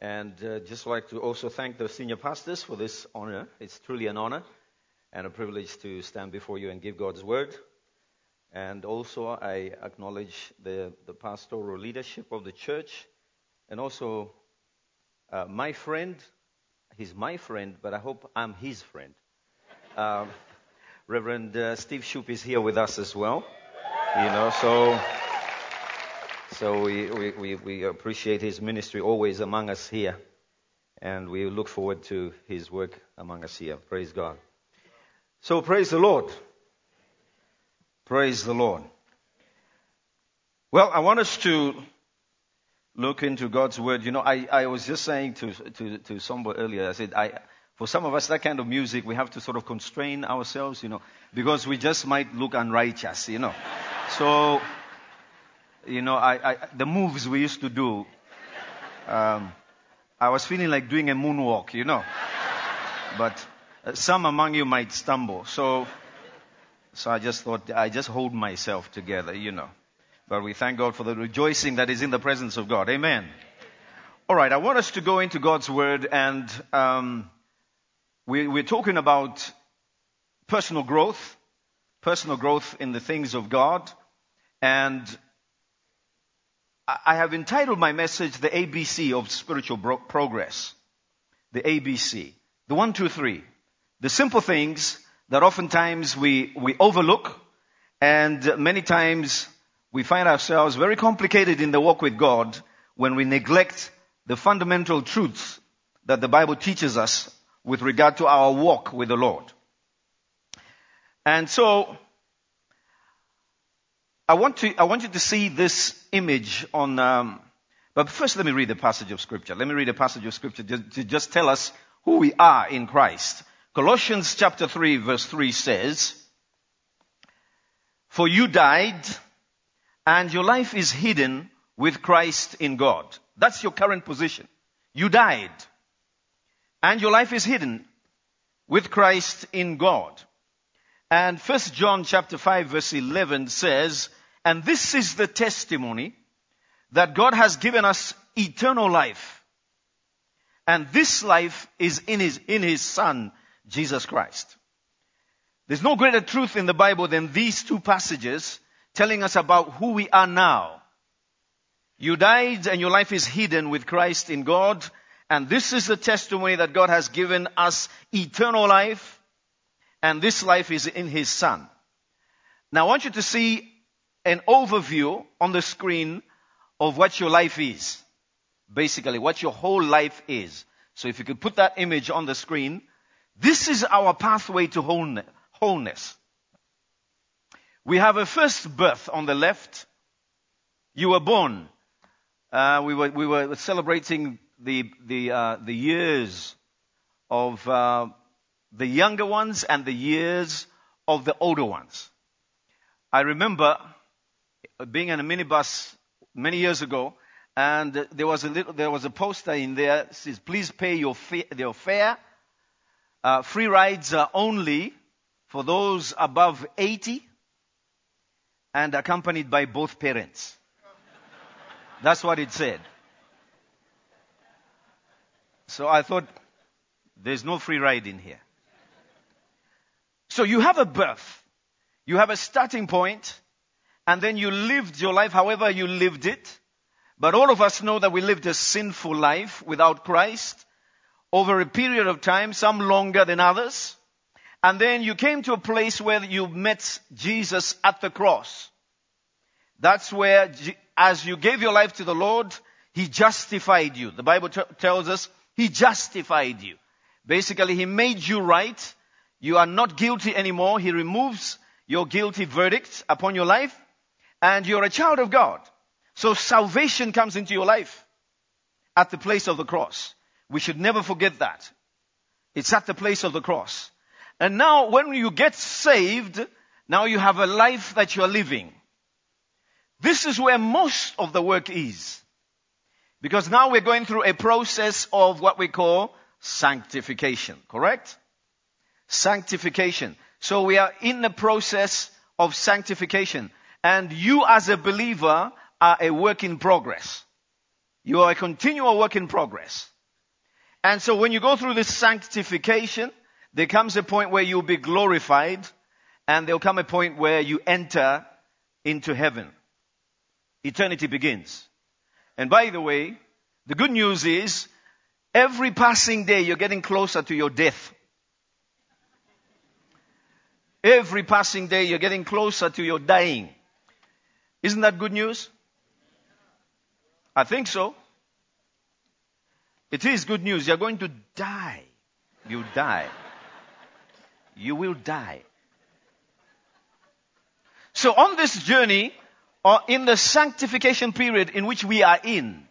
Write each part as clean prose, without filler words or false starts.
And just like to also thank the senior pastors for this honor. It's truly an honor and a privilege to stand before you and give God's word. And also I acknowledge the pastoral leadership of the church and also my friend. He's my friend, but I hope I'm his friend. Reverend Steve Shoop is here with us as well. So we appreciate his ministry always among us here. And we look forward to his work among us here. Praise God. So praise the Lord. Praise the Lord. Well, I want us to look into God's word. I was just saying to somebody earlier, I said, for some of us, that kind of music, we have to sort of constrain ourselves, because we just might look unrighteous, So, the moves we used to do, I was feeling like doing a moonwalk, But some among you might stumble. So I just thought, I just hold myself together, But we thank God for the rejoicing that is in the presence of God. Amen. All right, I want us to go into God's word, and we're talking about personal growth in the things of God. And I have entitled my message, The ABC of Spiritual Progress. The ABC. The 1, 2, 3. The simple things that oftentimes we overlook, and many times we find ourselves very complicated in the walk with God when we neglect the fundamental truths that the Bible teaches us with regard to our walk with the Lord. And so, I want you to see this image on, but first let me read the passage of Scripture. Let me read a passage of Scripture to just tell us who we are in Christ. Colossians chapter 3 verse 3 says, "For you died, and your life is hidden with Christ in God." That's your current position. You died, and your life is hidden with Christ in God. And 1 John chapter 5 verse 11 says, "And this is the testimony that God has given us eternal life. And this life is in his Son, Jesus Christ." There's no greater truth in the Bible than these two passages telling us about who we are now. You died and your life is hidden with Christ in God. And this is the testimony that God has given us eternal life. And this life is in his Son. Now I want you to see an overview on the screen of what your life is. Basically, what your whole life is. So if you could put that image on the screen, this is our pathway to wholeness. We have a first birth on the left. You were born. We were celebrating the years of the younger ones and the years of the older ones. I remember being in a minibus many years ago, and there was a poster in there that says, "Please pay your fare. Free rides are only for those above 80 and accompanied by both parents." That's what it said. So I thought, there's no free ride in here. So you have a birth. You have a starting point, and then you lived your life however you lived it. But all of us know that we lived a sinful life without Christ over a period of time, some longer than others. And then you came to a place where you met Jesus at the cross. That's where, as you gave your life to the Lord, he justified you. The Bible tells us he justified you. Basically, he made you right. You are not guilty anymore. He removes your guilty verdict upon your life, and you're a child of God. So salvation comes into your life at the place of the cross. We should never forget that. It's at the place of the cross. And now when you get saved, now you have a life that you're living. This is where most of the work is. Because now we're going through a process of what we call sanctification. Correct? Sanctification. So we are in the process of sanctification. And you as a believer are a work in progress. You are a continual work in progress. And so when you go through this sanctification, there comes a point where you'll be glorified, and there'll come a point where you enter into heaven. Eternity begins. And by the way, the good news is, every passing day you're getting closer to your death. Every passing day you're getting closer to your dying. Isn't that good news? I think so. It is good news. You're going to die. You die. You will die. So on this journey, or in the sanctification period in which we are in,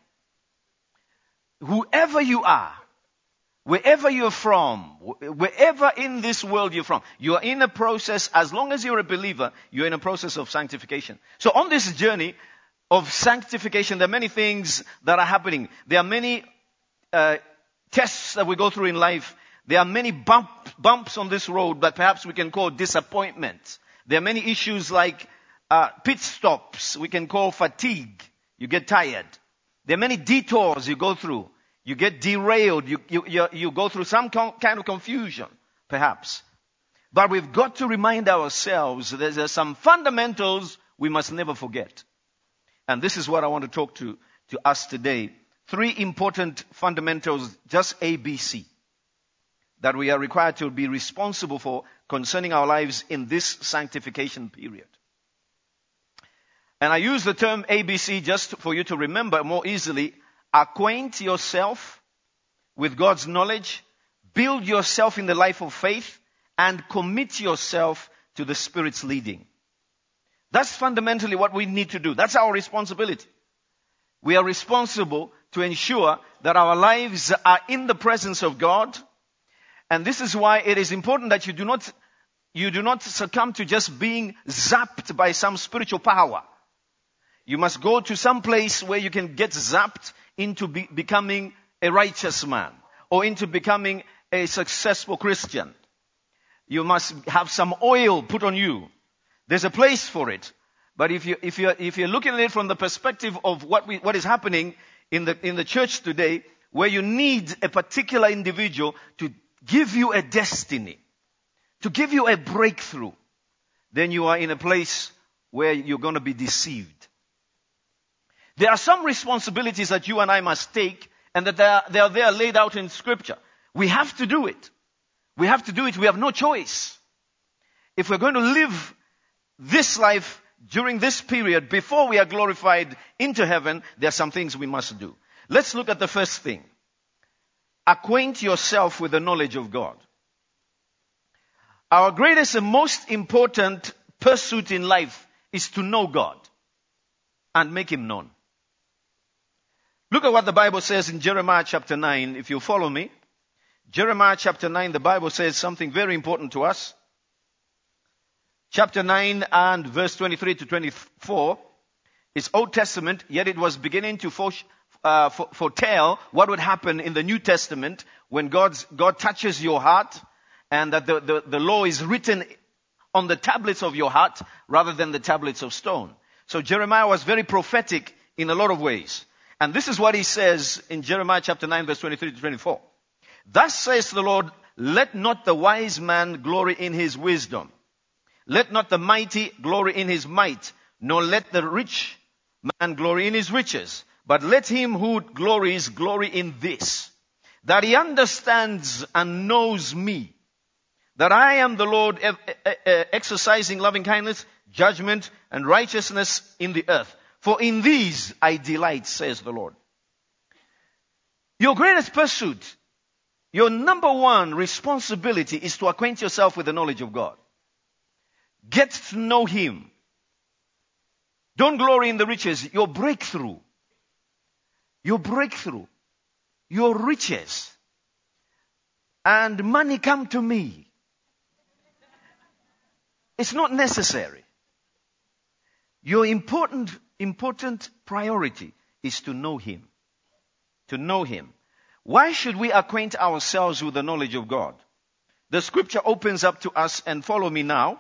whoever you are, wherever you're from, wherever in this world you're from, you are in a process, as long as you're a believer, you're in a process of sanctification. So on this journey of sanctification, there are many things that are happening. There are many tests that we go through in life. There are many bumps on this road that perhaps we can call disappointment. There are many issues like pit stops we can call fatigue. You get tired. There are many detours you go through. You get derailed. You go through some kind of confusion, perhaps. But we've got to remind ourselves that there are some fundamentals we must never forget. And this is what I want to talk to us today. 3 important fundamentals, just ABC, that we are required to be responsible for concerning our lives in this sanctification period. And I use the term ABC just for you to remember more easily. Acquaint yourself with God's knowledge, build yourself in the life of faith, and commit yourself to the Spirit's leading. That's fundamentally what we need to do. That's our responsibility. We are responsible to ensure that our lives are in the presence of God. And this is why it is important that you do not succumb to just being zapped by some spiritual power. You must go to some place where you can get zapped into becoming a righteous man or into becoming a successful Christian. You must have some oil put on you. There's a place for it. But if you're looking at it from the perspective of what is happening in the church today, where you need a particular individual to give you a destiny, to give you a breakthrough, then you are in a place where you're going to be deceived. There are some responsibilities that you and I must take, and that they are there laid out in Scripture. We have to do it. We have to do it. We have no choice. If we're going to live this life during this period before we are glorified into heaven, there are some things we must do. Let's look at the first thing. Acquaint yourself with the knowledge of God. Our greatest and most important pursuit in life is to know God and make Him known. Look at what the Bible says in Jeremiah chapter 9, if you follow me. Jeremiah chapter 9, the Bible says something very important to us. Chapter 9 and verse 23 to 24 is Old Testament, yet it was beginning to foretell what would happen in the New Testament when God touches your heart, and that the law is written on the tablets of your heart rather than the tablets of stone. So Jeremiah was very prophetic in a lot of ways. And this is what he says in Jeremiah chapter 9 verse 23 to 24. Thus says the Lord, let not the wise man glory in his wisdom. Let not the mighty glory in his might, nor let the rich man glory in his riches. But let him who glories glory in this, that he understands and knows me, that I am the Lord exercising loving kindness, judgment, and righteousness in the earth. For in these I delight, says the Lord. Your greatest pursuit, your number one responsibility is to acquaint yourself with the knowledge of God. Get to know Him. Don't glory in the riches. Your breakthrough, your riches, and money come to me. It's not necessary. Your important priority is to know Him. To know Him. Why should we acquaint ourselves with the knowledge of God? The Scripture opens up to us, and follow me now.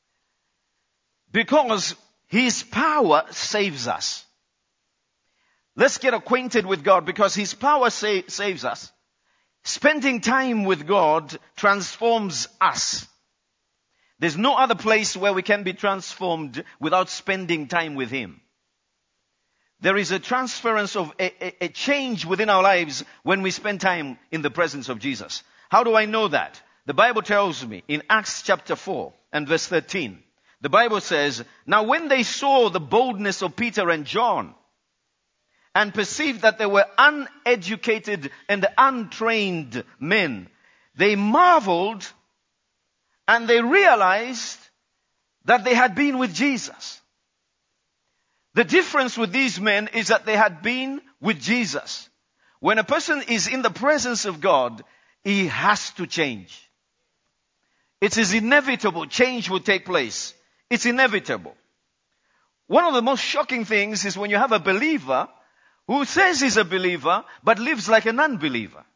Because His power saves us. Let's get acquainted with God because His power saves us. Spending time with God transforms us. There's no other place where we can be transformed without spending time with Him. There is a transference of a change within our lives when we spend time in the presence of Jesus. How do I know that? The Bible tells me in Acts chapter 4 and verse 13. The Bible says, "Now when they saw the boldness of Peter and John and perceived that they were uneducated and untrained men, they marveled and they realized that they had been with Jesus." The difference with these men is that they had been with Jesus. When a person is in the presence of God, he has to change. It is inevitable. Change will take place. It's inevitable. One of the most shocking things is when you have a believer who says he's a believer, but lives like an unbeliever.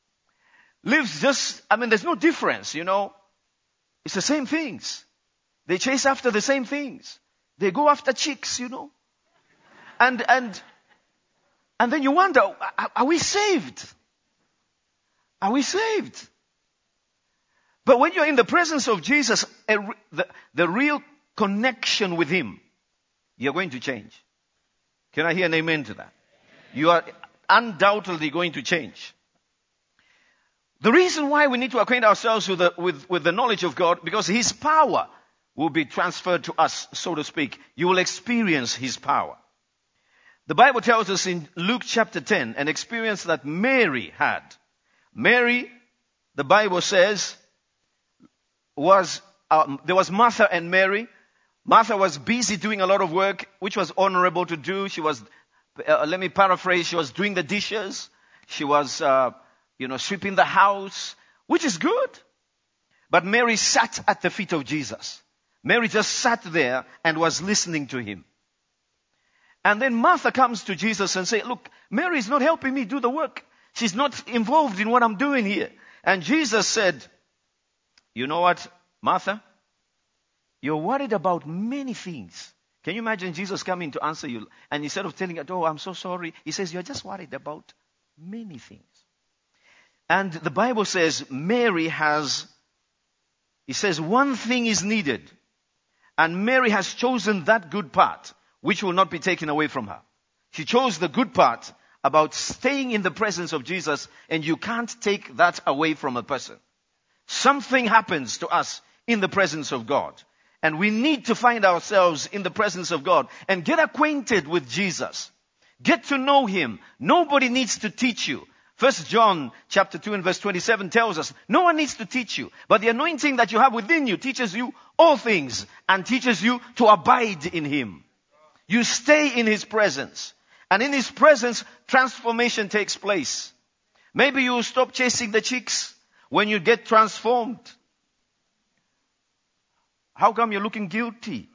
There's no difference, It's the same things. They chase after the same things. They go after chicks, And then you wonder, are we saved? Are we saved? But when you're in the presence of Jesus, the real connection with Him, you're going to change. Can I hear an amen to that? You are undoubtedly going to change. The reason why we need to acquaint ourselves with the knowledge of God, because His power will be transferred to us, so to speak. You will experience His power. The Bible tells us in Luke chapter 10, an experience that Mary had. Mary, the Bible says, there was Martha and Mary. Martha was busy doing a lot of work, which was honorable to do. She was, let me paraphrase, she was doing the dishes. She was, sweeping the house, which is good. But Mary sat at the feet of Jesus. Mary just sat there and was listening to Him. And then Martha comes to Jesus and says, "Look, Mary is not helping me do the work. She's not involved in what I'm doing here." And Jesus said, "You know what, Martha? You're worried about many things." Can you imagine Jesus coming to answer you? And instead of telling her, "Oh, I'm so sorry," He says, "You're just worried about many things." And the Bible says He says, one thing is needed. And Mary has chosen that good part, which will not be taken away from her. She chose the good part about staying in the presence of Jesus, and you can't take that away from a person. Something happens to us in the presence of God. And we need to find ourselves in the presence of God and get acquainted with Jesus. Get to know Him. Nobody needs to teach you. 1 John chapter 2 and verse 27 tells us, no one needs to teach you, but the anointing that you have within you teaches you all things and teaches you to abide in Him. You stay in His presence. And in His presence, transformation takes place. Maybe you will stop chasing the chicks when you get transformed. How come you're looking guilty?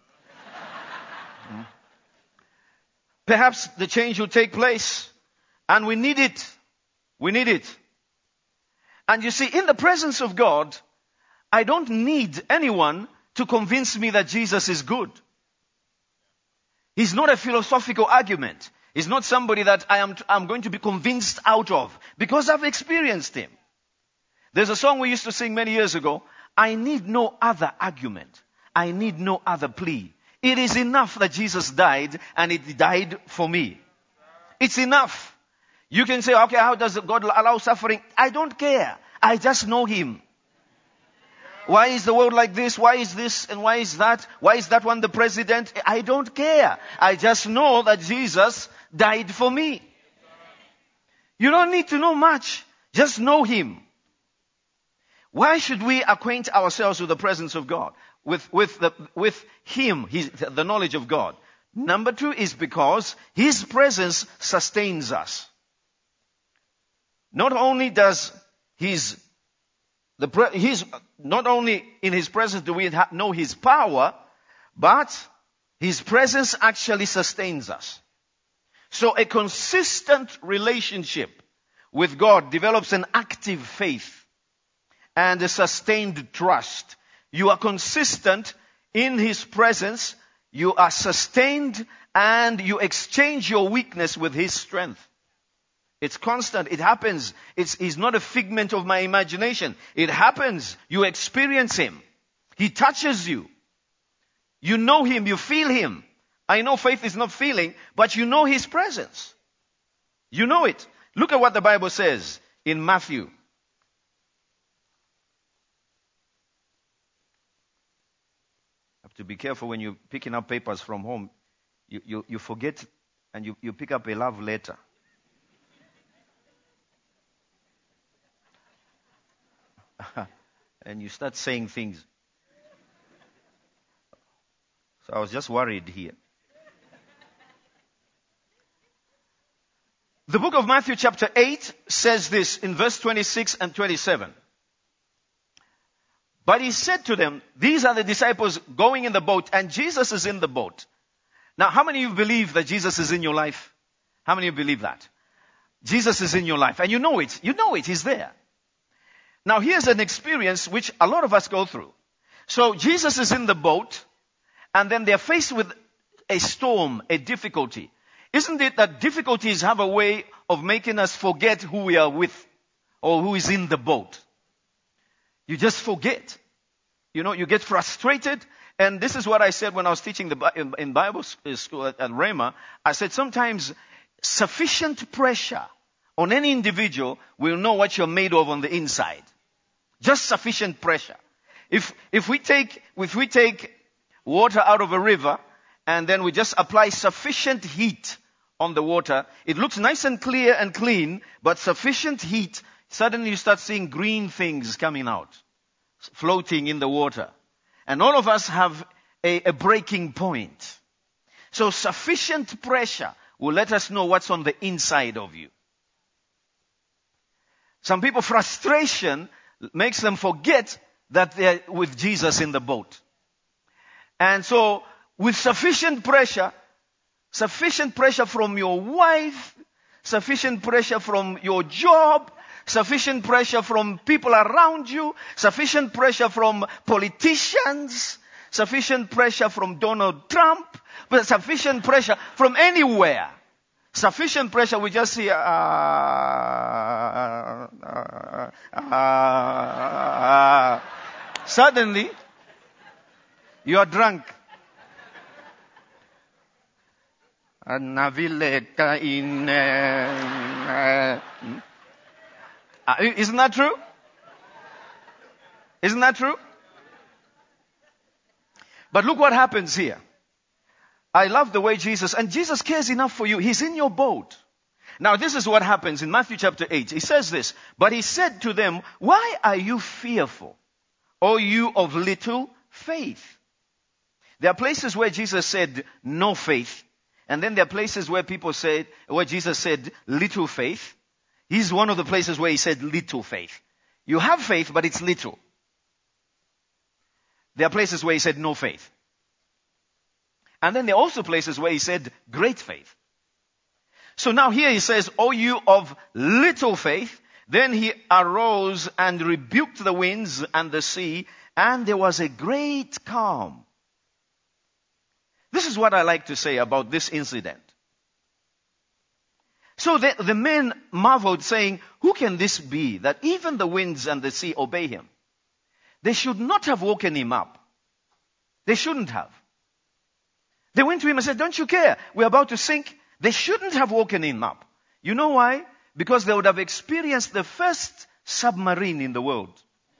Perhaps the change will take place. And we need it. We need it. And you see, in the presence of God, I don't need anyone to convince me that Jesus is good. He's not a philosophical argument. He's not somebody that I'm going to be convinced out of, because I've experienced Him. There's a song we used to sing many years ago. I need no other argument. I need no other plea. It is enough that Jesus died, and He died for me. It's enough. You can say, okay, how does God allow suffering? I don't care. I just know Him. Why is the world like this? Why is this and why is that? Why is that one the president? I don't care. I just know that Jesus died for me. You don't need to know much. Just know Him. Why should we acquaint ourselves with the presence of God? With Him, the knowledge of God. Number 2 is because His presence sustains us. Not only does not only in His presence do we know His power, but His presence actually sustains us. So a consistent relationship with God develops an active faith and a sustained trust. You are consistent in His presence, you are sustained, and you exchange your weakness with His strength. It's constant. It happens. It's not a figment of my imagination. It happens. You experience Him. He touches you. You know Him. You feel Him. I know faith is not feeling, but you know His presence. You know it. Look at what the Bible says in Matthew. Have to be careful when you're picking up papers from home. You forget and you pick up a love letter. And you start saying things. So I was just worried here. The book of Matthew chapter 8 says this in verse 26 and 27. But He said to them, these are the disciples going in the boat, and Jesus is in the boat. Now, how many of you believe that Jesus is in your life? How many of you believe that? Jesus is in your life, and you know it. You know it. He's there. Now, here's an experience which a lot of us go through. So, Jesus is in the boat, and then they're faced with a storm, a difficulty. Isn't it that difficulties have a way of making us forget who we are with or who is in the boat? You just forget. You know, you get frustrated. And this is what I said when I was teaching in Bible school at Rhema. I said sometimes sufficient pressure on any individual will know what you're made of on the inside. Just sufficient pressure. If we take water out of a river and then we just apply sufficient heat on the water, it looks nice and clear and clean, but sufficient heat, suddenly you start seeing green things coming out, floating in the water. And all of us have a breaking point. So sufficient pressure will let us know what's on the inside of you. Some people, frustration makes them forget that they're with Jesus in the boat. And so, with sufficient pressure from your wife, sufficient pressure from your job, sufficient pressure from people around you, sufficient pressure from politicians, sufficient pressure from Donald Trump, but sufficient pressure from anywhere. Sufficient pressure, we just see, suddenly, you are drunk. Isn't that true? Isn't that true? But look what happens here. I love the way Jesus cares enough for you. He's in your boat. Now this is what happens in Matthew chapter 8. He says this, but He said to them, why are you fearful, O you of little faith? There are places where Jesus said no faith. And then there are places where Jesus said little faith. He's one of the places where He said little faith. You have faith, but it's little. There are places where He said no faith. And then there are also places where He said great faith. So now here He says, O you of little faith. Then He arose and rebuked the winds and the sea, and there was a great calm. This is what I like to say about this incident. So the men marveled, saying, who can this be, that even the winds and the sea obey Him? They should not have woken Him up. They shouldn't have. They went to Him and said, don't you care? We're about to sink. They shouldn't have woken Him up. You know why? Because they would have experienced the first submarine in the world.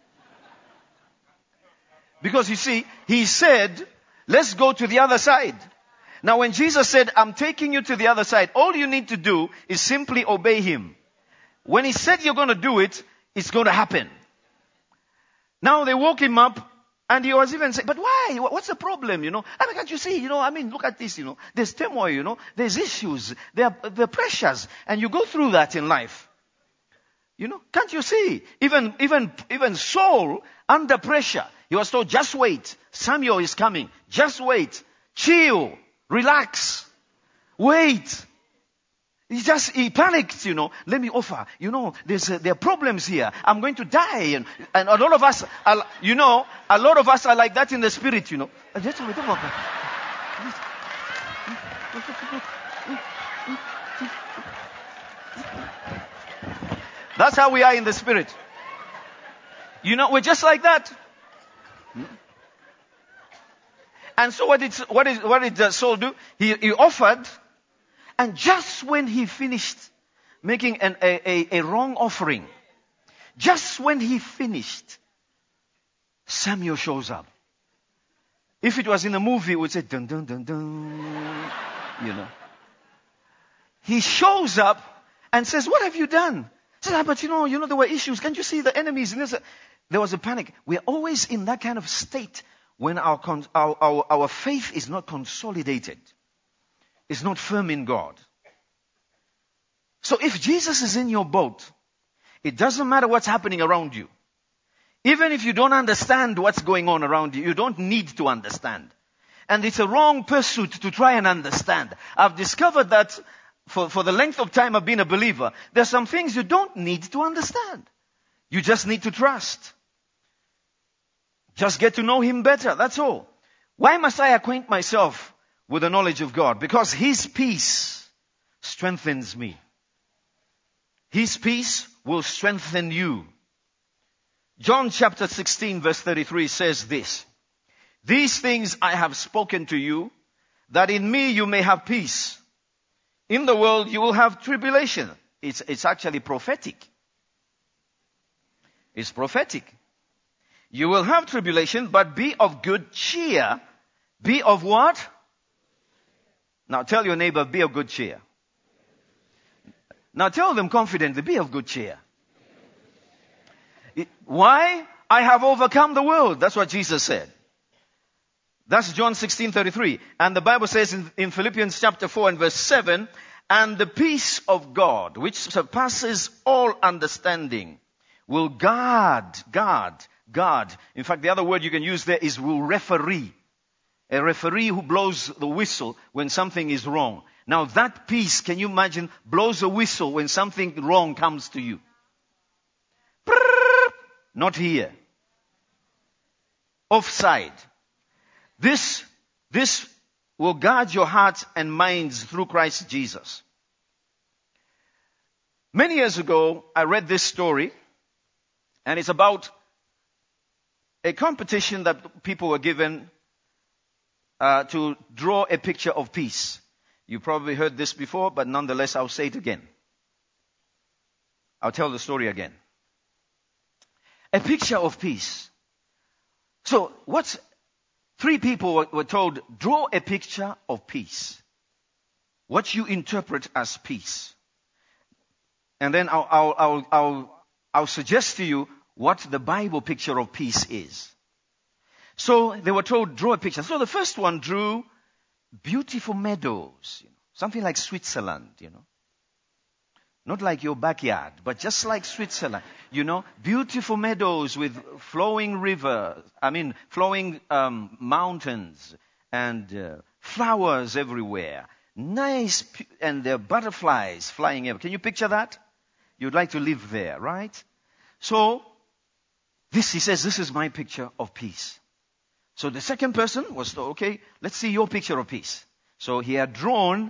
Because you see, He said, let's go to the other side. Now when Jesus said, I'm taking you to the other side, all you need to do is simply obey Him. When He said you're going to do it, it's going to happen. Now they woke Him up, and He was even saying, but why? What's the problem, can't you see, look at this, there's turmoil, there's issues, there are pressures, and you go through that in life. Can't you see? Even Saul, under pressure, he was told, just wait. Samuel is coming. Just wait. Chill. Relax. Wait. He panicked, Let me offer. There are problems here. I'm going to die. And a lot of us are, a lot of us are like that in the spirit, That's how we are in the spirit. We're just like that. And so what did Saul do? He offered, and just when he finished making a wrong offering, just when he finished, Samuel shows up. If it was in a movie, it would say dun dun dun dun. He shows up and says, "What have you done?" He says, "But there were issues. Can't you see the enemies?" And there was a panic. We're always in that kind of state when our faith is not consolidated. It's not firm in God. So if Jesus is in your boat, it doesn't matter what's happening around you. Even if you don't understand what's going on around you, you don't need to understand. And it's a wrong pursuit to try and understand. I've discovered that for the length of time I've been a believer, there's some things you don't need to understand. You just need to trust. Just get to know Him better, that's all. Why must I acquaint myself with the knowledge of God? Because His peace strengthens me. His peace will strengthen you. John chapter 16 verse 33 says this: "These things I have spoken to you, that in me you may have peace. In the world you will have tribulation." It's actually prophetic. It's prophetic. You will have tribulation, but be of good cheer. Be of what? Now tell your neighbor, be of good cheer. Now tell them confidently, be of good cheer. Why? I have overcome the world. That's what Jesus said. That's John 16:33. And the Bible says in Philippians chapter 4 and verse 7, "And the peace of God, which surpasses all understanding, will guard. In fact, the other word you can use there is will referee. A referee who blows the whistle when something is wrong. Now that peace, can you imagine, blows a whistle when something wrong comes to you? Not here. Offside. This will guard your hearts and minds through Christ Jesus. Many years ago, I read this story, and it's about a competition that people were given to draw a picture of peace. You probably heard this before, but nonetheless, I'll say it again. I'll tell the story again. A picture of peace. So, three people were told, draw a picture of peace. What you interpret as peace. And then I'll suggest to you what the Bible picture of peace is. So they were told, draw a picture. So the first one drew beautiful meadows, something like Switzerland, Not like your backyard, but just like Switzerland, beautiful meadows with flowing mountains and flowers everywhere. Nice, and there are butterflies flying everywhere. Can you picture that? You'd like to live there, right? So, he says, this is my picture of peace. So the second person was told, okay, let's see your picture of peace. So he had drawn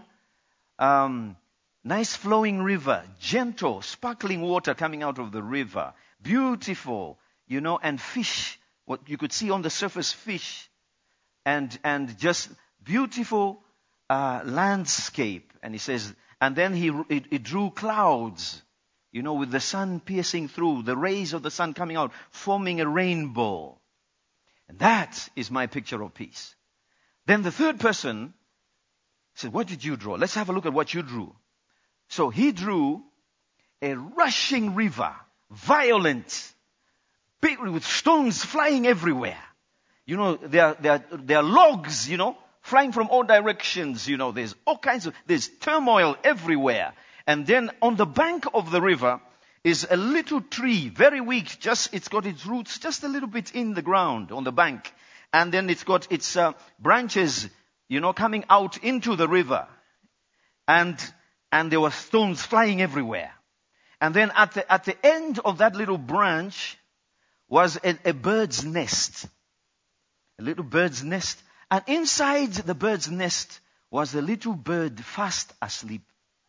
nice flowing river, gentle, sparkling water coming out of the river, beautiful, and fish, what you could see on the surface, fish, and just beautiful landscape. And he says, and then he drew clouds, with the sun piercing through, the rays of the sun coming out, forming a rainbow. And that is my picture of peace. Then the third person said, what did you draw? Let's have a look at what you drew. So he drew a rushing river, violent, big, with stones flying everywhere. There are logs, flying from all directions. There's all kinds there's turmoil everywhere. And then on the bank of the river is a little tree, very weak, it's got its roots just a little bit in the ground on the bank. And then it's got its branches, coming out into the river. And there were stones flying everywhere. And then at the end of that little branch was a bird's nest. A little bird's nest. And inside the bird's nest was a little bird fast asleep.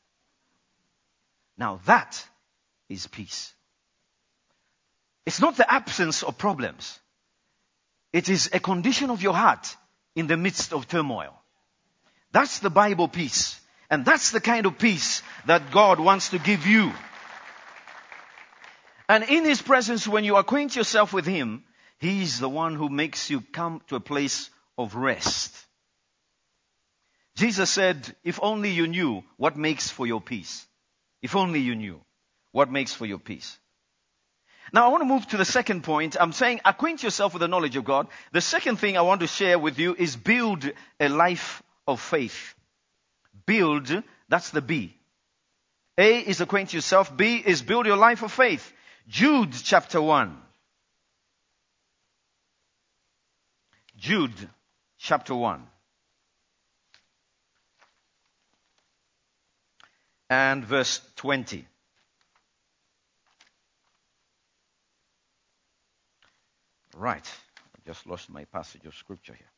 Now that is peace. It's not the absence of problems. It is a condition of your heart in the midst of turmoil. That's the Bible peace. And that's the kind of peace that God wants to give you. And in His presence, when you acquaint yourself with Him, He is the one who makes you come to a place of rest. Jesus said, if only you knew what makes for your peace. If only you knew what makes for your peace. Now I want to move to the second point. I'm saying acquaint yourself with the knowledge of God. The second thing I want to share with you is build a life of faith. Build, that's the B. A is acquaint yourself. B is build your life of faith. Jude chapter 1. Jude chapter 1. And verse 20. Right. I just lost my passage of scripture here.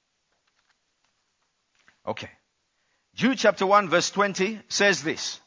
Okay. Jude chapter 1 verse 20 says this.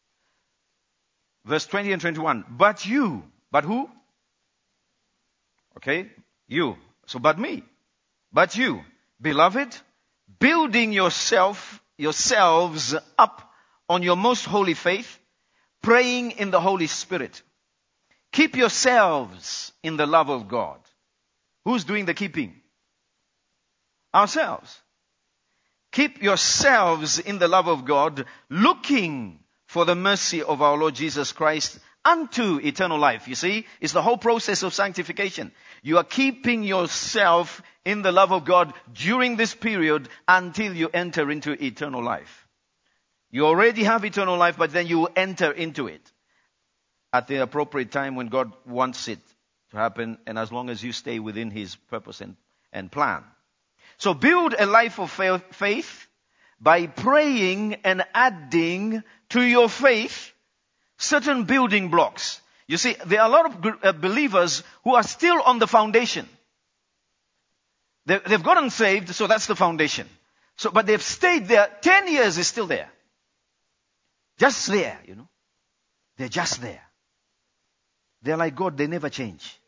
Verse 20 and 21. But you. But who? Okay. You. So but me. But you, beloved, building yourselves up on your most holy faith, praying in the Holy Spirit. Keep yourselves in the love of God. Who's doing the keeping? Ourselves. Keep yourselves in the love of God, looking for the mercy of our Lord Jesus Christ unto eternal life. You see, it's the whole process of sanctification. You are keeping yourself in the love of God during this period until you enter into eternal life. You already have eternal life, but then you will enter into it at the appropriate time when God wants it to happen, and as long as you stay within His purpose and plan. So build a life of faith by praying and adding to your faith certain building blocks. You see, there are a lot of believers who are still on the foundation. They've gotten saved, so that's the foundation. So, but they've stayed there. 10 years is still there. Just there, you know. They're just there. They're like God, they never change.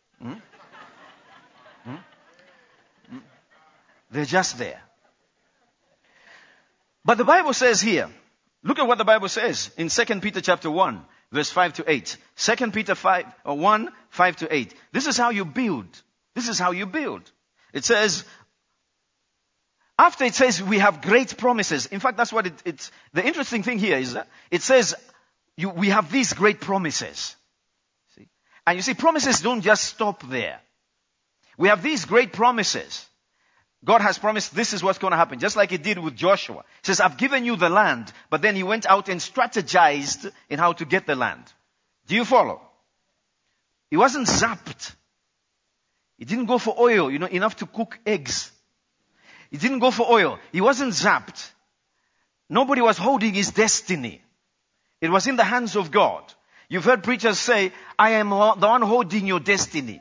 They're just there. But the Bible says here, look at what the Bible says in 2 Peter chapter 1, verse 5 to 8. 2 Peter 1, 5 to 8. This is how you build. This is how you build. It says, after it says we have great promises. In fact, that's what it's, the interesting thing here is that it says we have these great promises. See? And you see, promises don't just stop there. We have these great promises. God has promised this is what's going to happen. Just like He did with Joshua. He says, I've given you the land. But then He went out and strategized in how to get the land. Do you follow? He wasn't zapped. He didn't go for oil, enough to cook eggs. He didn't go for oil. He wasn't zapped. Nobody was holding his destiny. It was in the hands of God. You've heard preachers say, I am the one holding your destiny.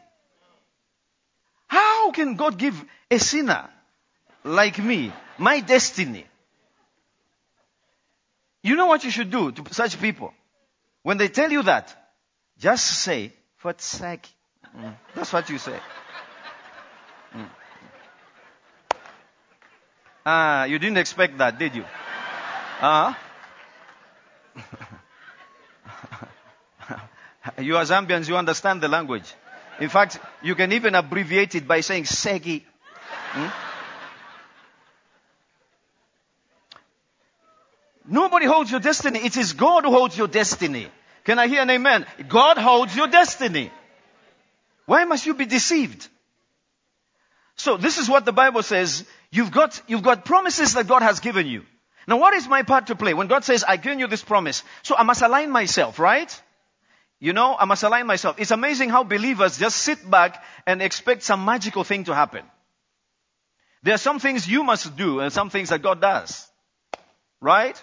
How can God give a sinner like me my destiny? You know what you should do to such people? When they tell you that, just say, "What's sake?" That's what you say. You didn't expect that, did you? You are Zambians, you understand the language. In fact, you can even abbreviate it by saying Segi. Nobody holds your destiny. It is God who holds your destiny. Can I hear an amen? God holds your destiny. Why must you be deceived? So this is what the Bible says. You've got promises that God has given you. Now what is my part to play? When God says, I've given you this promise. So I must align myself, right? I must align myself. It's amazing how believers just sit back and expect some magical thing to happen. There are some things you must do and some things that God does. Right?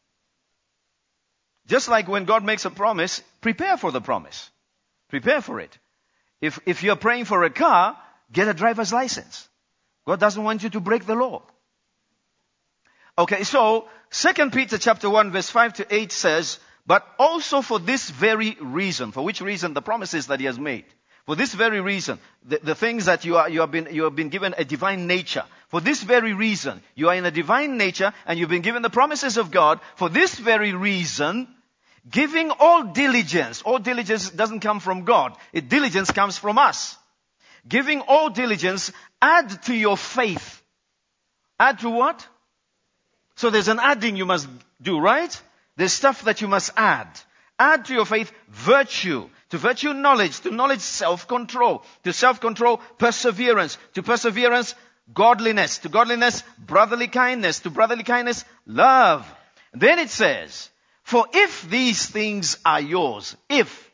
Just like when God makes a promise, prepare for the promise. Prepare for it. If you're praying for a car, get a driver's license. God doesn't want you to break the law. Okay, so 2 Peter chapter 1 verse 5 to 8 says, but also for this very reason. For which reason? The promises that he has made. For this very reason, the things that you have been given a divine nature. For this very reason, you are in a divine nature and you've been given the promises of God. For this very reason, giving all diligence doesn't come from God. Diligence comes from us. Giving all diligence, add to your faith. Add to what? So there's an adding you must do, right? There's stuff that you must add. Add to your faith virtue. To virtue knowledge. To knowledge self-control. To self-control perseverance. To perseverance godliness. To godliness brotherly kindness. To brotherly kindness love. Then it says, for if these things are yours, if,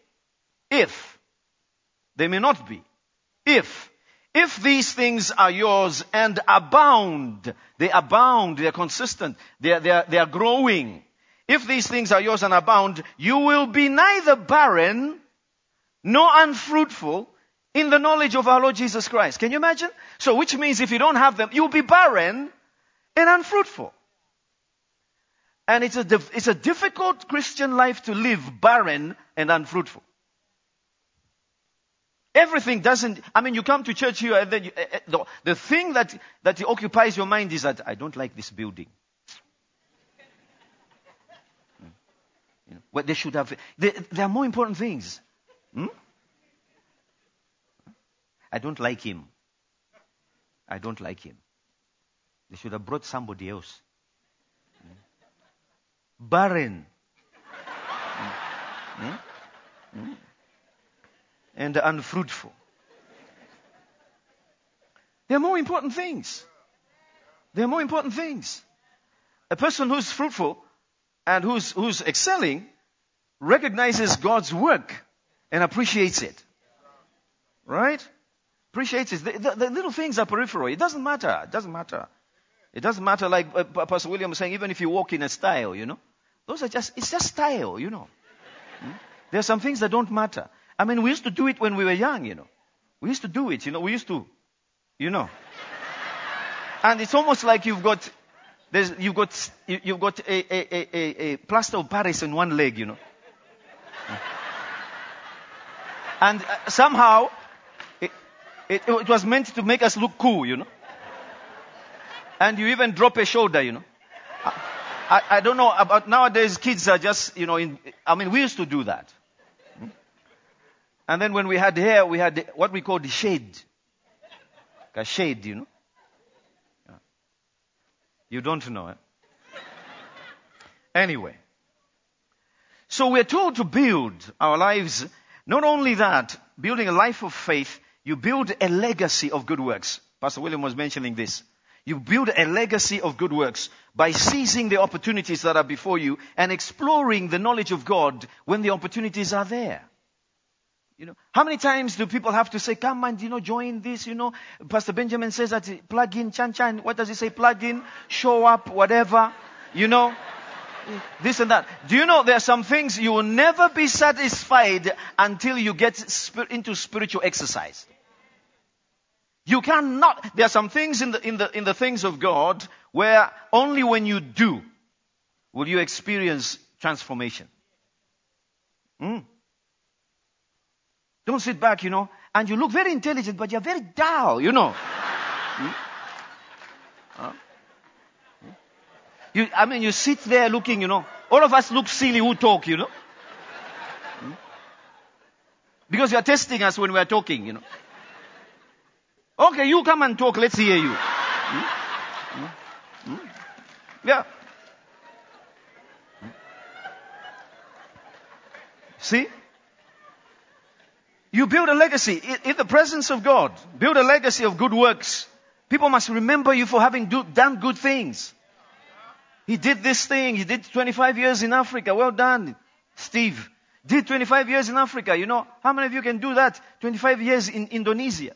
they may not be. If these things are yours and abound, they are consistent, they are growing. If these things are yours and abound, you will be neither barren nor unfruitful in the knowledge of our Lord Jesus Christ. Can you imagine? So which means if you don't have them, you'll be barren and unfruitful. And it's a difficult Christian life to live barren and unfruitful. Everything you come to church here and then the thing that occupies your mind is that I don't like this building. What they should have, there are more important things. I don't like him. They should have brought somebody else. Barren. And unfruitful. There are more important things. A person who's fruitful and who's excelling recognizes God's work and appreciates it. Right? Appreciates it. The little things are peripheral. It doesn't matter. It doesn't matter, like Pastor William was saying, even if you walk in a style, it's just style, There are some things that don't matter. We used to do it when we were young, We used to do it, And it's almost like you've got a plaster of Paris in one leg, And somehow, it was meant to make us look cool, And you even drop a shoulder, I don't know about nowadays kids are just, we used to do that. And then when we had hair, we had what we call the shade. A shade, You don't know, Anyway. So we're told to build our lives. Not only that, building a life of faith, you build a legacy of good works. Pastor William was mentioning this. You build a legacy of good works by seizing the opportunities that are before you and exploring the knowledge of God when the opportunities are there. How many times do people have to say, come and, join this, Pastor Benjamin says that plug in, chan. What does he say? Plug in, show up, whatever, this and that. Do you know there are some things you will never be satisfied until you get into spiritual exercise? You cannot. There are some things in the things of God where only when you do will you experience transformation. Don't sit back, and you look very intelligent, but you're very dull, You sit there looking, all of us look silly who talk, Because you're testing us when we're talking, Okay, you come and talk, let's hear you. Yeah. See? You build a legacy in the presence of God. Build a legacy of good works. People must remember you for having done good things. He did this thing. He did 25 years in Africa. Well done, Steve. Did 25 years in Africa. How many of you can do that? 25 years in Indonesia.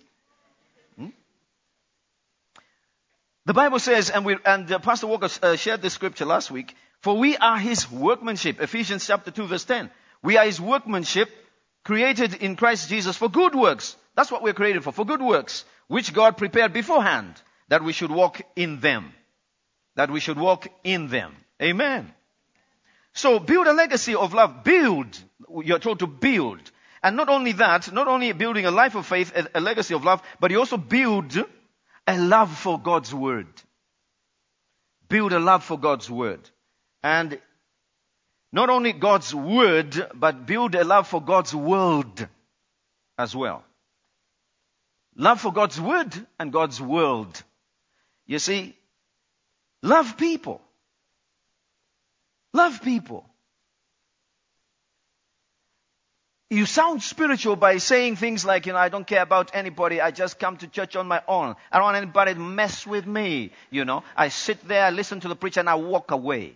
The Bible says, and Pastor Walker shared this scripture last week, for we are His workmanship. Ephesians chapter 2 verse 10. We are His workmanship, created in Christ Jesus for good works. That's what we're created for good works, which God prepared beforehand, that we should walk in them. that we should walk in them. Amen. So build a legacy of love. Build. You're told to build. And not only that, not only building a life of faith, a legacy of love, but you also build a love for God's word. Build a love for God's word. And not only God's word, but build a love for God's world as well. Love for God's word and God's world. You see, love people. Love people. You sound spiritual by saying things like, I don't care about anybody. I just come to church on my own. I don't want anybody to mess with me. I sit there, I listen to the preacher, and I walk away.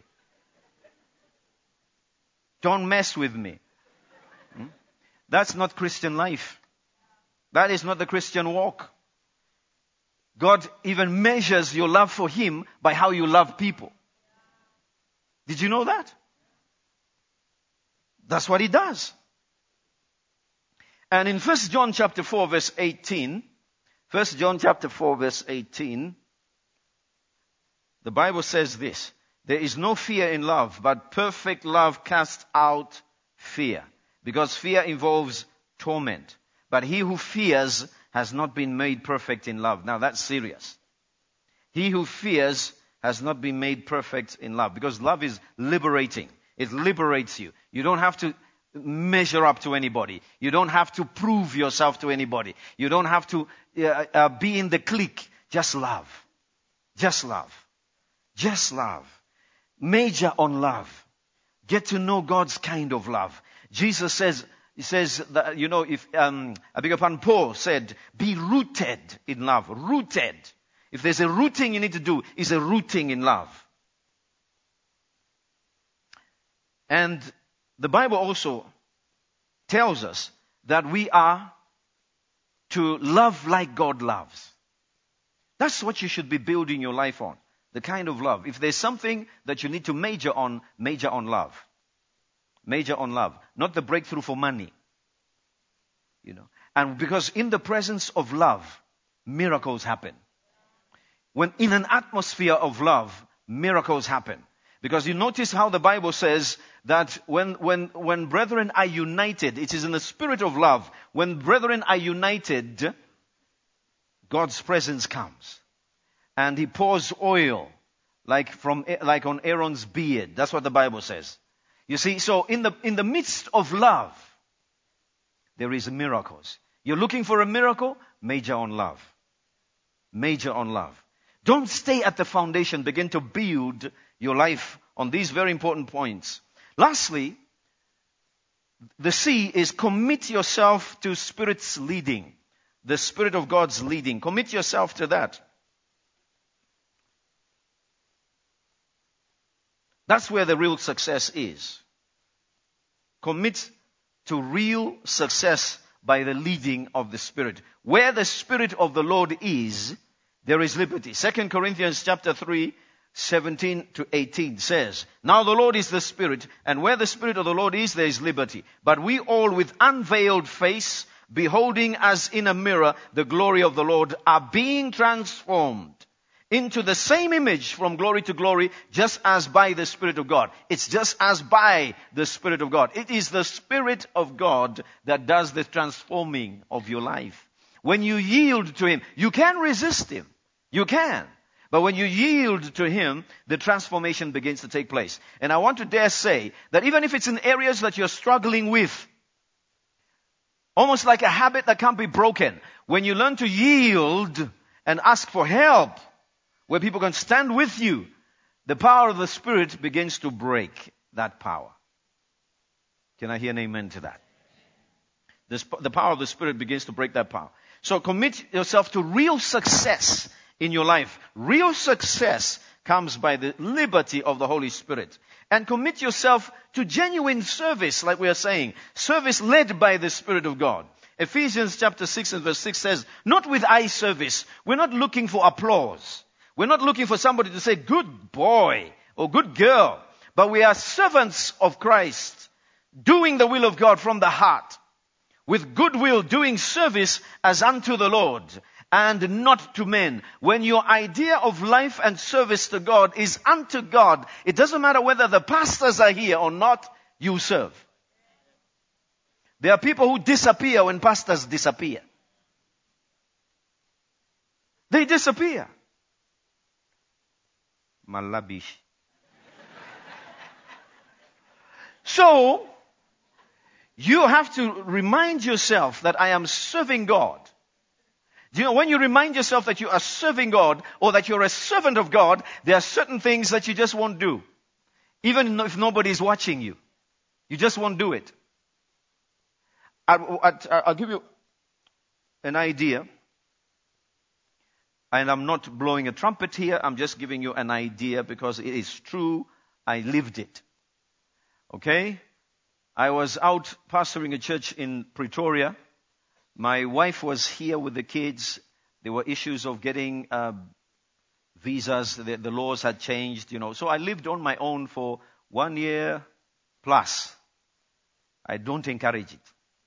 Don't mess with me. That's not Christian life. That is not the Christian walk. God even measures your love for Him by how you love people. Did you know that? That's what He does. And in 1 John chapter 4 verse 18, 1 John chapter 4 verse 18, the Bible says this: there is no fear in love, but perfect love casts out fear, because fear involves torment. But he who fears has not been made perfect in love. Now that's serious. He who fears has not been made perfect in love, because love is liberating. It liberates you. You don't have to measure up to anybody. You don't have to prove yourself to anybody. You don't have to be in the clique. Just love. Just love. Just love. Major on love. Get to know God's kind of love. Jesus says, He says that, if, Paul said, be rooted in love. Rooted. If there's a rooting you need to do, is a rooting in love. And the Bible also tells us that we are to love like God loves. That's what you should be building your life on. The kind of love. If there's something that you need to major on love. Major on love. Not the breakthrough for money. And because in the presence of love, miracles happen. When in an atmosphere of love, miracles happen. Because you notice how the Bible says that when brethren are united, it is in the spirit of love. When brethren are united, God's presence comes. And He pours oil like on Aaron's beard. That's what the Bible says. You see, so in the midst of love, there is miracles. You're looking for a miracle? Major on love. Major on love. Don't stay at the foundation. Begin to build your life on these very important points. Lastly, the C is commit yourself to Spirit's leading. The Spirit of God's leading. Commit yourself to that. That's where the real success is. Commit to real success by the leading of the Spirit. Where the Spirit of the Lord is, there is liberty. 2 Corinthians chapter 3, 17 to 18 says, now the Lord is the Spirit, and where the Spirit of the Lord is, there is liberty. But we all with unveiled face, beholding as in a mirror the glory of the Lord, are being transformed into the same image from glory to glory, just as by the Spirit of God. It's just as by the Spirit of God. It is the Spirit of God that does the transforming of your life. When you yield to Him, you can resist Him. You can. But when you yield to Him, the transformation begins to take place. And I want to dare say that even if it's in areas that you're struggling with, almost like a habit that can't be broken, when you learn to yield and ask for help, where people can stand with you, the power of the Spirit begins to break that power. Can I hear an amen to that? The power of the Spirit begins to break that power. So commit yourself to real success in your life. Real success comes by the liberty of the Holy Spirit. And commit yourself to genuine service, like we are saying. Service led by the Spirit of God. Ephesians chapter 6 and verse 6 says, not with eye service. We're not looking for applause. We're not looking for somebody to say, good boy or good girl. But we are servants of Christ, doing the will of God from the heart, with goodwill, doing service as unto the Lord. and not to men. When your idea of life and service to God is unto God, it doesn't matter whether the pastors are here or not, you serve. There are people who disappear when pastors disappear. They disappear. Malabish. So, you have to remind yourself that I am serving God. Do you know, when you remind yourself that you are serving God or that you're a servant of God, there are certain things that you just won't do. Even if nobody is watching you. You just won't do it. I'll give you an idea. And I'm not blowing a trumpet here. I'm just giving you an idea because it is true. I lived it. Okay? I was out pastoring a church in Pretoria. My wife was here with the kids. There were issues of getting visas. The laws had changed, you know. So I lived on my own for 1 year plus. I don't encourage it.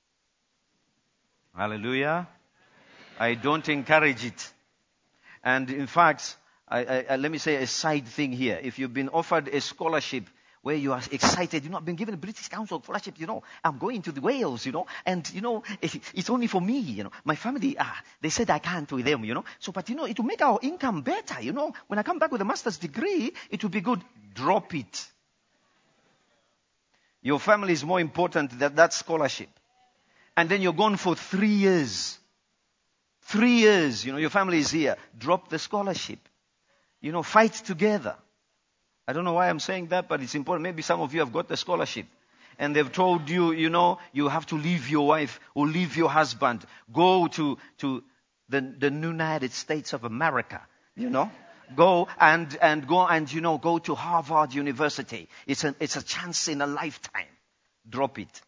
Hallelujah. I don't encourage it. And in fact, let me say a side thing here. If you've been offered a scholarship where you are excited, you know, I've been given a British Council scholarship, you know, I'm going to the Wales, you know, and, you know, it's only for me, you know. My family, they said I can't with them, you know. So, but, you know, it will make our income better, you know. When I come back with a master's degree, it will be good. Drop it. Your family is more important than that scholarship. And then you're gone for 3 years. 3 years, you know, your family is here. Drop the scholarship. You know, fight together. I don't know why I'm saying that, but it's important. Maybe some of you have got the scholarship. And they've told you, you know, you have to leave your wife or leave your husband. Go to the United States of America, you know. Go and, you know, go to Harvard University. It's a chance in a lifetime. Drop it.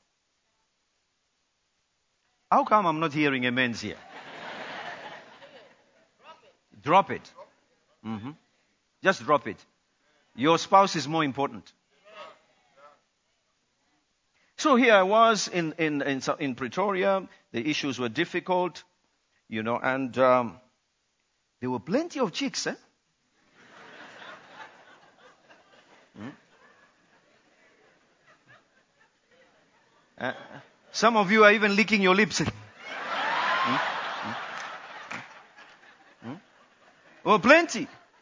How come I'm not hearing amens here? Drop it. Mm-hmm. Just drop it. Your spouse is more important. So here I was in Pretoria. The issues were difficult, you know, and there were plenty of chicks, eh? Some of you are even licking your lips. Well, plenty.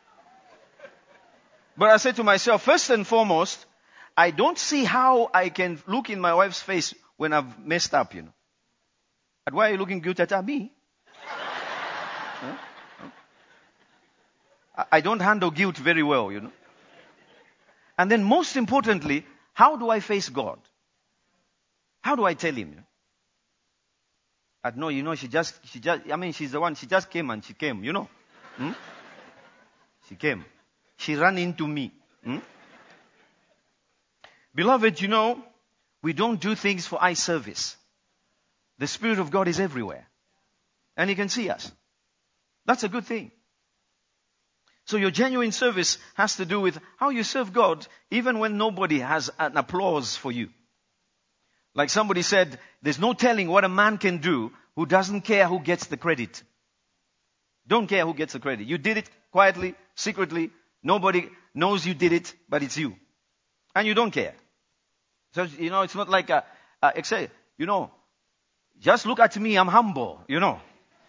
But I said to myself, first and foremost, I don't see how I can look in my wife's face when I've messed up, you know. And why are you looking good at me? I don't handle guilt very well, you know. And then most importantly, how do I face God? How do I tell him? You know? I know, you know, she's the one, she just came and she came, you know. She came. She ran into me. Beloved, you know, we don't do things for eye service. The Spirit of God is everywhere. And He can see us. That's a good thing. So your genuine service has to do with how you serve God, even when nobody has an applause for you. Like somebody said, there's no telling what a man can do who doesn't care who gets the credit. Don't care who gets the credit. You did it quietly, secretly. Nobody knows you did it, but it's you. And you don't care. So, you know, it's not like you know, just look at me, I'm humble, you know.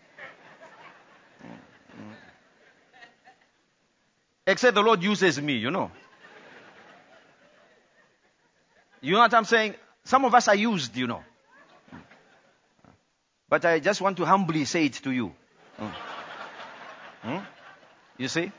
Except the Lord uses me, you know. You know what I'm saying? Some of us are used, you know. But I just want to humbly say it to you. You see?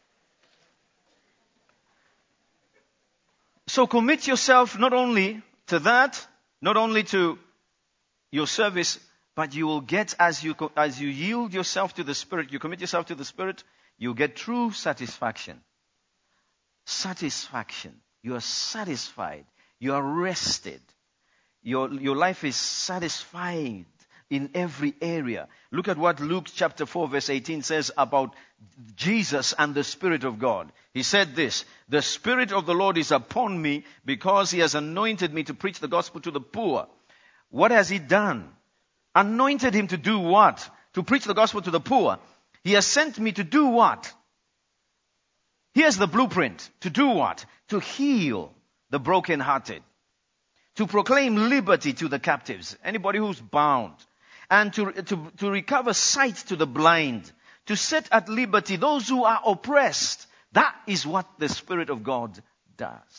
So commit yourself not only to that, not only to your service, but you will get, as you yield yourself to the Spirit, you commit yourself to the Spirit, you get true satisfaction. Satisfaction. You are satisfied. You are rested. Your life is satisfied in every area. Look at what Luke chapter 4 verse 18 says about Jesus and the Spirit of God. He said this, "The Spirit of the Lord is upon me because He has anointed me to preach the gospel to the poor." What has He done? Anointed Him to do what? to preach the gospel to the poor. He has sent me to do what? Here's the blueprint. To do what? To heal the brokenhearted. To proclaim liberty to the captives. Anybody who's bound. And to recover sight to the blind. To set at liberty those who are oppressed. That is what the Spirit of God does.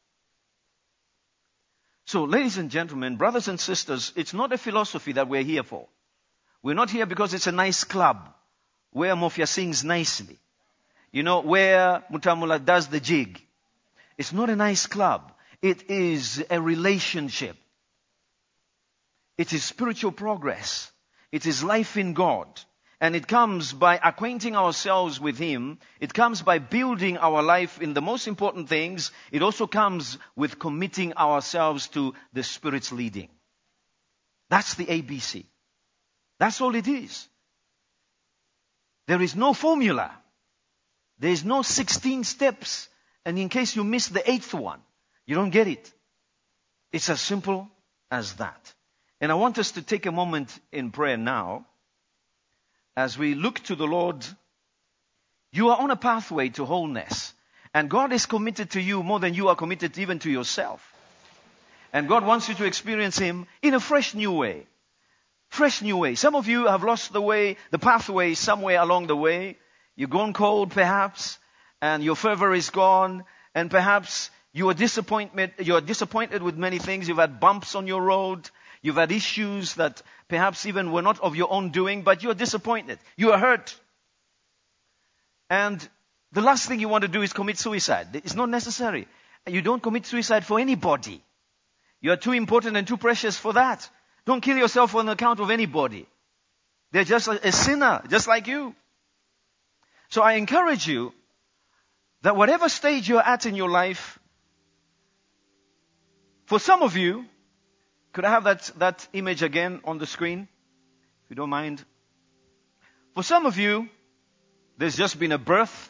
So, ladies and gentlemen, brothers and sisters, it's not a philosophy that we're here for. We're not here because it's a nice club where Mofia sings nicely. Where Mutamula does the jig. It's not a nice club. It is a relationship. It is spiritual progress. It is life in God. And it comes by acquainting ourselves with Him. It comes by building our life in the most important things. It also comes with committing ourselves to the Spirit's leading. That's the ABC. That's all it is. There is no formula. There is no 16 steps. And in case you miss the 8th one, you don't get it. It's as simple as that. And I want us to take a moment in prayer now. As we look to the Lord, you are on a pathway to wholeness. And God is committed to you more than you are committed even to yourself. And God wants you to experience Him in a fresh new way. Fresh new way. Some of you have lost the way, the pathway somewhere along the way. You've gone cold perhaps, and your fervor is gone, and perhaps you are disappointed with many things. You've had bumps on your road. You've had issues that perhaps even were not of your own doing, but you're disappointed. You are hurt. And the last thing you want to do is commit suicide. It's not necessary. You don't commit suicide for anybody. You are too important and too precious for that. Don't kill yourself on account of anybody. They're just a sinner, just like you. So I encourage you that whatever stage you're at in your life, for some of you, could I have that image again on the screen, if you don't mind? For some of you, there's just been a birth.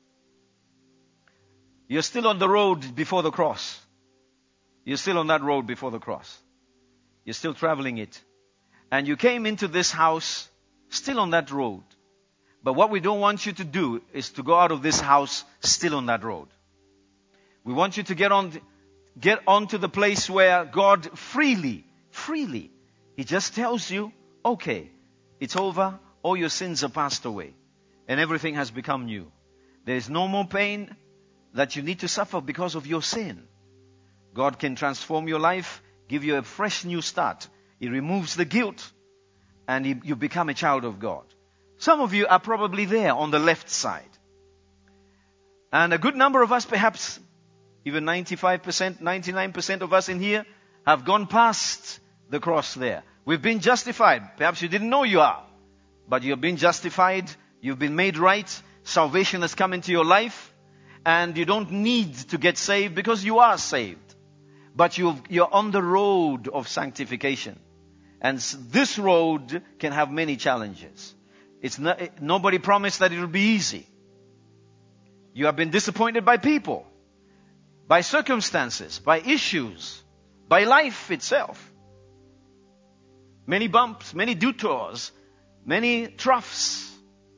You're still on the road before the cross. You're still on that road before the cross. You're still traveling it. And you came into this house still on that road. But what we don't want you to do is to go out of this house still on that road. We want you to get onto the place where God freely, He just tells you, okay, it's over, all your sins are passed away, and everything has become new. There is no more pain that you need to suffer because of your sin. God can transform your life, give you a fresh new start. He removes the guilt, and you become a child of God. Some of you are probably there on the left side. And a good number of us, perhaps even 95%, 99% of us in here, have gone past the cross there. We've been justified. Perhaps you didn't know you are. But you've been justified. You've been made right. Salvation has come into your life. And you don't need to get saved because you are saved. But you're on the road of sanctification. And this road can have many challenges. Nobody promised that it will be easy. You have been disappointed by people, by circumstances, by issues, by life itself. Many bumps, many detours, many troughs.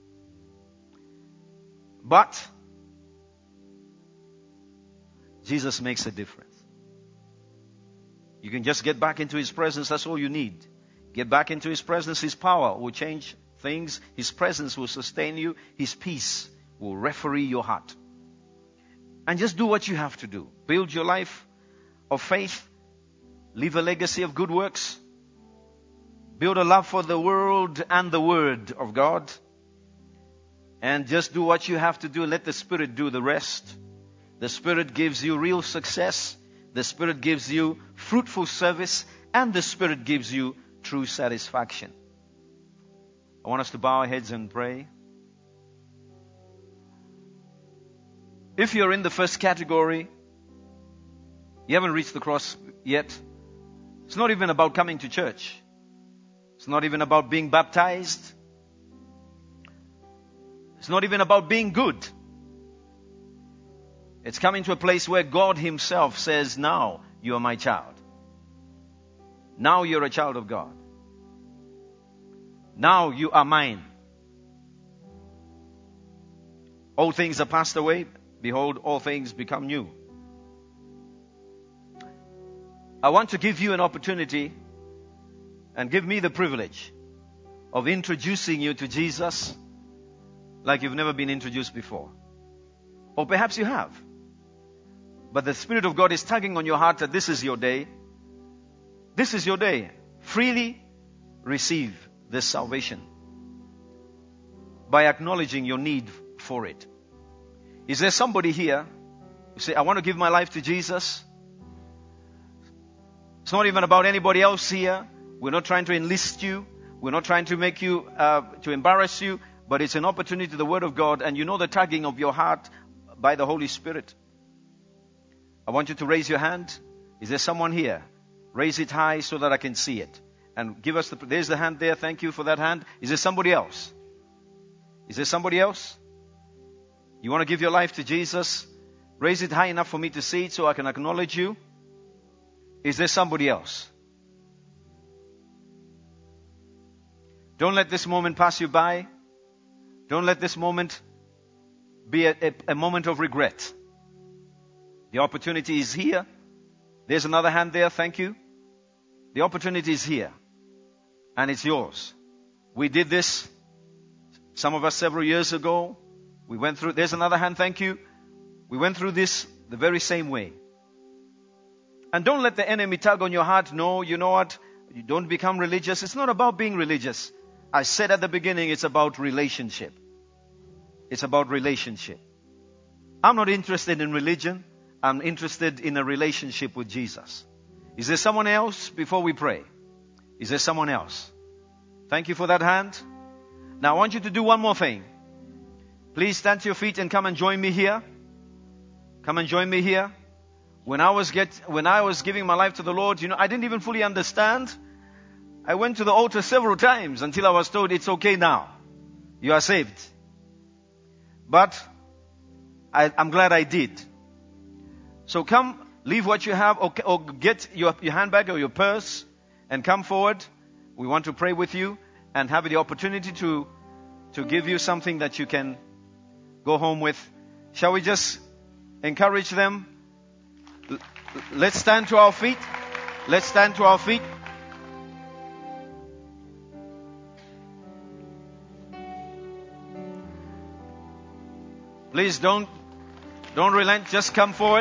But Jesus makes a difference. You can just get back into His presence. That's all you need. Get back into His presence. His power will change things. His presence will sustain you. His peace will referee your heart. And just do what you have to do. Build your life of faith. Leave a legacy of good works. Build a love for the world and the Word of God. And just do what you have to do. Let the Spirit do the rest. The Spirit gives you real success. The Spirit gives you fruitful service. And the Spirit gives you true satisfaction. I want us to bow our heads and pray. If you're in the first category, you haven't reached the cross yet. It's not even about coming to church. It's not even about being baptized. It's not even about being good. It's coming to a place where God Himself says, now you are my child. Now you're a child of God. Now you are mine. All things are passed away. Behold, all things become new. I want to give you an opportunity and give me the privilege of introducing you to Jesus like you've never been introduced before. Or perhaps you have. But the Spirit of God is tugging on your heart that this is your day. This is your day. Freely receive this salvation by acknowledging your need for it. Is there somebody here who say, I want to give my life to Jesus? It's not even about anybody else here. We're not trying to enlist you. We're not trying to make you, to embarrass you. But it's an opportunity to the Word of God, and you know the tugging of your heart by the Holy Spirit. I want you to raise your hand. Is there someone here? Raise it high so that I can see it. And give us there's the hand there. Thank you for that hand. Is there somebody else? Is there somebody else? You want to give your life to Jesus? Raise it high enough for me to see it so I can acknowledge you. Is there somebody else? Don't let this moment pass you by. Don't let this moment be a moment of regret. The opportunity is here. There's another hand there. Thank you. The opportunity is here. And it's yours. We did this, some of us several years ago. We went through, there's another hand, thank you. We went through this the very same way. And don't let the enemy tug on your heart. No, you know what? You don't become religious. It's not about being religious. I said at the beginning, it's about relationship. It's about relationship. I'm not interested in religion. I'm interested in a relationship with Jesus. Is there someone else before we pray? Is there someone else? Thank you for that hand. Now I want you to do one more thing. Please stand to your feet and come and join me here. Come and join me here. When I was giving my life to the Lord, I didn't even fully understand. I went to the altar several times until I was told it's okay now. You are saved. But I'm glad I did. So come, leave what you have, or get your handbag or your purse and come forward. We want to pray with you and have the opportunity to give you something that you can go home with. Shall we just encourage them? Let's stand to our feet. Let's stand to our feet. Please don't relent. Just come forward.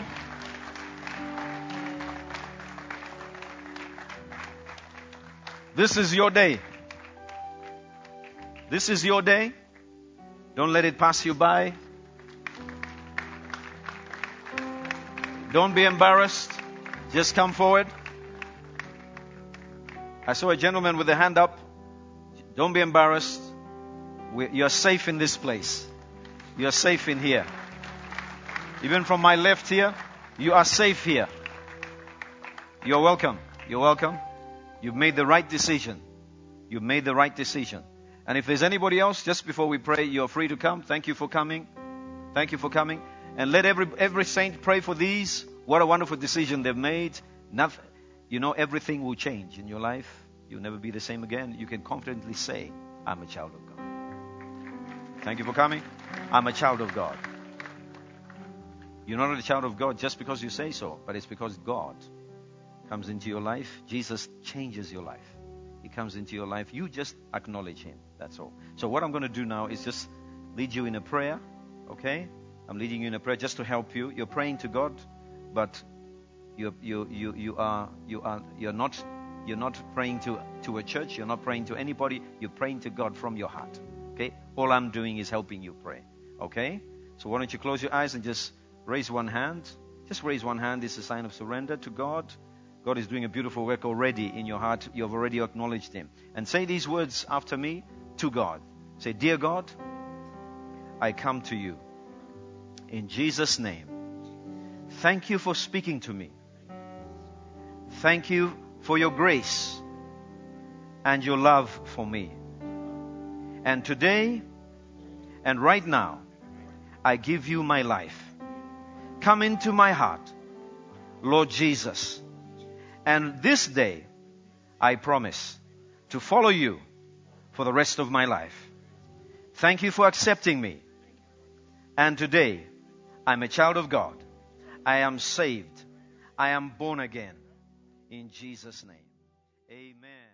This is your day. This is your day. Don't let it pass you by. Don't be embarrassed. Just come forward. I saw a gentleman with a hand up. Don't be embarrassed. You're safe in this place. You're safe in here. Even from my left here, you are safe here. You're welcome. You're welcome. You've made the right decision. You've made the right decision. And if there's anybody else, just before we pray, you're free to come. Thank you for coming. Thank you for coming. And let every saint pray for these. What a wonderful decision they've made. Everything will change in your life. You'll never be the same again. You can confidently say, I'm a child of God. Thank you for coming. I'm a child of God. You're not a child of God just because you say so, but it's because God comes into your life. Jesus changes your life. He comes into your life. You just acknowledge Him. That's all. So what I'm going to do now is just lead you in a prayer. Okay? I'm leading you in a prayer just to help you. You're praying to God, but you're not praying to a church. You're not praying to anybody. You're praying to God from your heart. Okay? All I'm doing is helping you pray. Okay? So why don't you close your eyes and just raise one hand. Just raise one hand. It's a sign of surrender to God. God is doing a beautiful work already in your heart. You've already acknowledged Him. And say these words after me to God. Say, Dear God, I come to you. In Jesus' name. Thank you for speaking to me. Thank you for your grace and your love for me. And today and right now, I give you my life. Come into my heart, Lord Jesus. And this day, I promise to follow you for the rest of my life. Thank you for accepting me. And today, I'm a child of God. I am saved. I am born again. In Jesus' name. Amen.